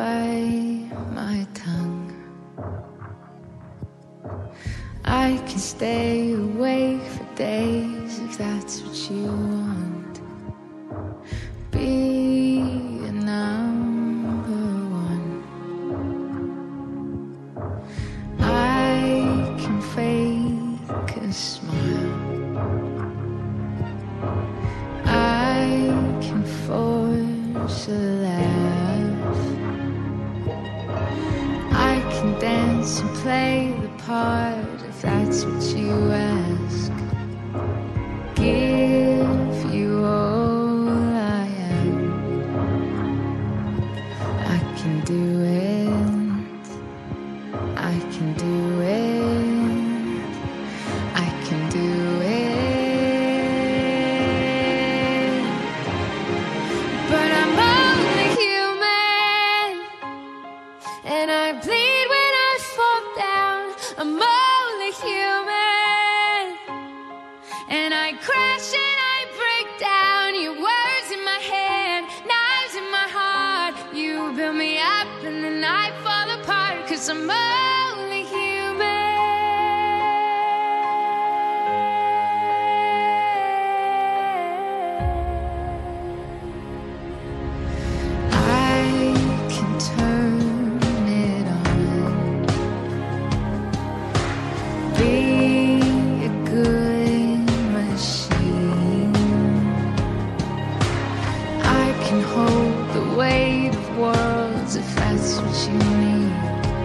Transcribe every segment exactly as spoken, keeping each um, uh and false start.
bite my tongue. I can stay awake for days if that's what you want. Be a number one. I can fake a smile. I can force a laugh. I can dance and play the part if that's what you ask. Give you all I am. I can do it. I can do it. I can do it. But I'm only human, and I bleed when I fall down. I'm only human, and I crash and I break down. Your words in my head, knives in my heart. You build me up and then I fall apart, 'cause I'm only human. I can turn it on. Be a good machine. I can hold the weight of worlds if that's what you need.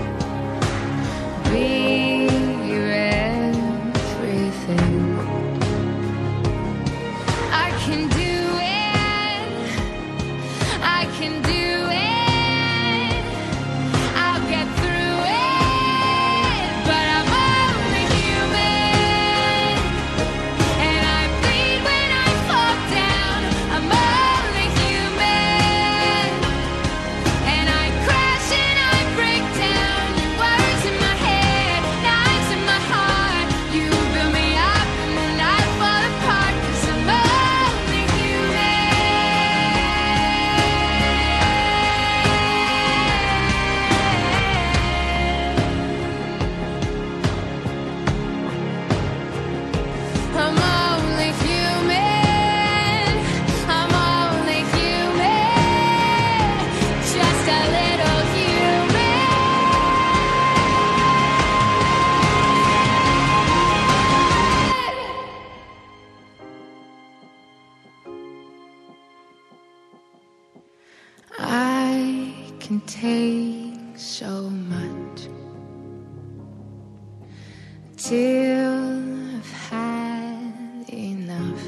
Be your everything. I can do it. I can do it. I'll get through it. But I'm only human, and I bleed when I fall down. I'm only human, and I crash and I break down. Your words in my head, knives in my heart. You build me up and then I fall apart, 'cause I'm only I'm only human. I'm only human. Just a little human. I can take so much till I've had enough.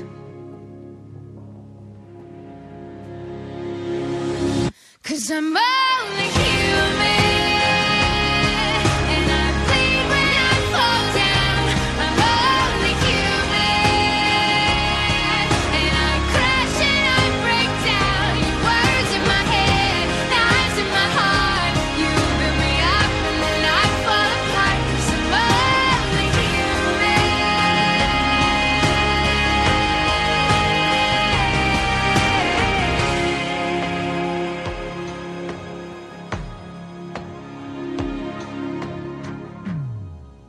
'Cause I'm only